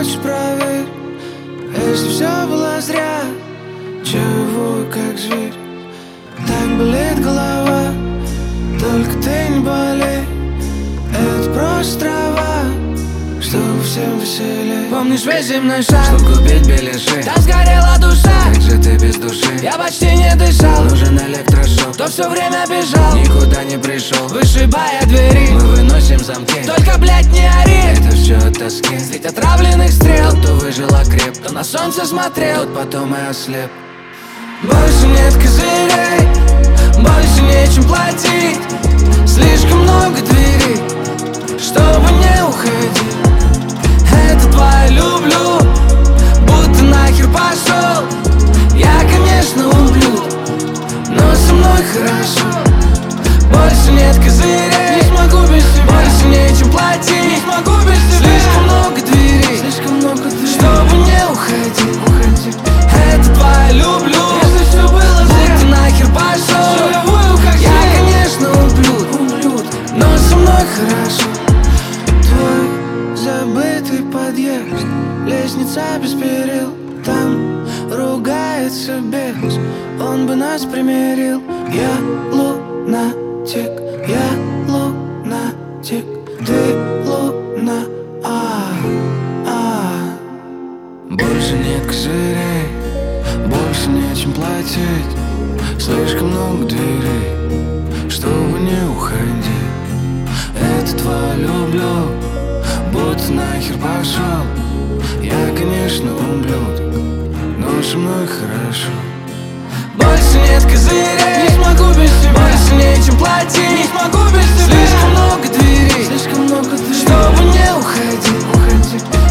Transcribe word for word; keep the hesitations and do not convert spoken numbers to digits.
хочешь, проверь. Если все было зря, чего как зверь. Так болит голова, только ты не болей. Это просто трава, чтобы всем веселей. Помнишь весь земной шар, чтоб купить беляши? там сгорела душа. Как же ты без души? Я почти не дышал, нужен электрошок. кто все время бежал, никуда не пришел, вышибая двери. Мы выносим замки, только, блядь, не ори. это все от тоски. Средь отравленных стрел, Тот, кто выжил, окреп, кто на солнце смотрел, тот потом и ослеп. Больше нет козырей, больше нечем платить. Слишком много дверей, чтобы не уходить. Это твое люблю, будто нахер пошел. Я, конечно, ублюд, но со мной хорошо. Больше нет козырей, не смогу без тебя. Больше нечем платить, не смогу без тебя. Слишком много дверей, слишком много дверей, чтобы не уходить, уходить. Это твое люблю, если все было зря, будто нахер пошел. Я, конечно, ублюд, ублюд, но со мной хорошо. Твой забытый подъезд, лестница без перил. Там ругается бес, он бы нас примирил. Я лунатик, я лунатик, ты луна, а, а. Больше нет козырей, больше нечем платить. Слишком много дверей, чтобы не уходить. Это твое люблю, будто нахер пошел. Я, конечно, ублюдок, но со мной хорошо. Больше нет козырей, не смогу без тебя. Больше нечем платить, не смогу без тебя. Слишком много дверей, слишком много дверей, чтобы не уходить, уходить.